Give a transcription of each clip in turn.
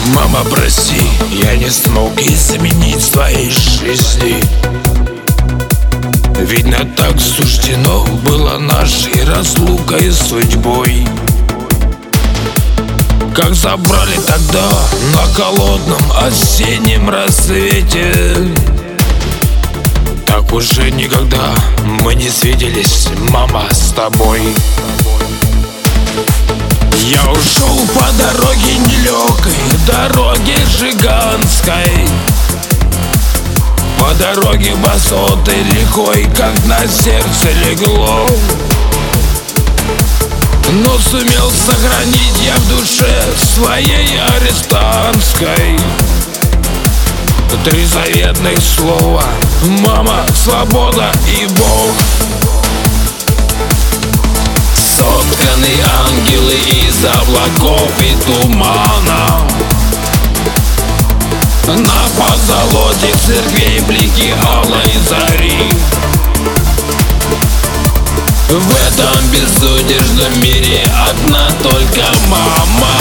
Мама, прости, я не смог изменить твоей жизни. Видно, так суждено было нашей разлукой судьбой. Как забрали тогда на холодном осеннем рассвете, так уже никогда мы не свиделись, мама, с тобой. Я ушел по дороге нелегкой, дороге жиганской, по дороге высоты лихой, как на сердце легло. Но сумел сохранить я в душе своей арестантской три заветных слова: мама, свобода и Бог. Сотканы ангелы из облаков и тумана, на позолоте церквей блики алой зари. В этом безудержном мире одна только мама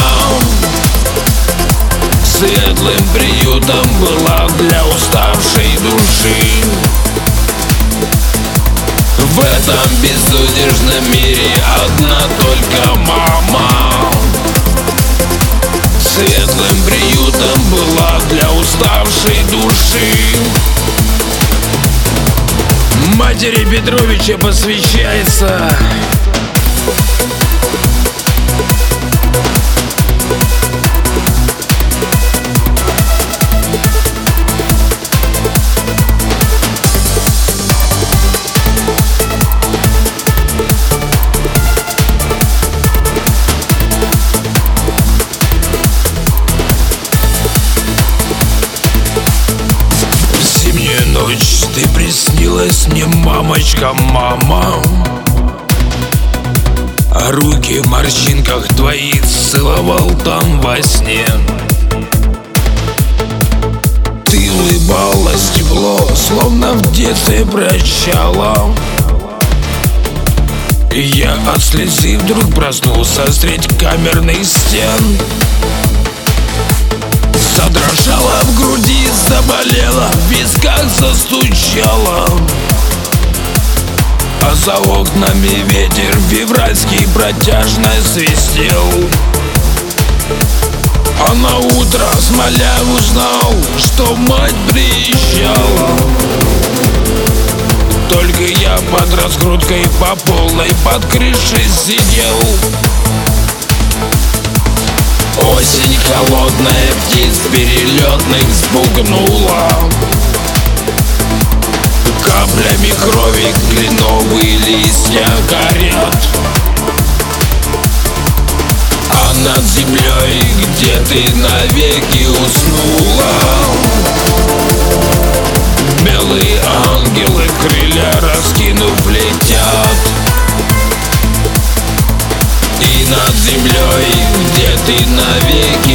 светлым приютом была для уставшей души. В этом безудержном мире одна только мама светлым приютом была для уставшей души. Матери Петровича посвящается. Ночь, ты приснилась мне, мамочка, мама, а руки в морщинках твоих целовал там во сне. Ты улыбалась тепло, словно в детстве прощала. И я от слезы вдруг проснулся средь камерных стен. Задрожала в груди, заболела, в висках застучала, а за окнами ветер февральский протяжно свистел. А на утро смоля узнал, что мать приезжала. Только я под раскруткой по полной под крышей сидел. Осень холодная, птиц перелетных спугнула, каплями крови кленовые листья горят. А над землей, где ты навеки уснула, белые ангелы крылья раскинув летят. И над землей, где ты навеки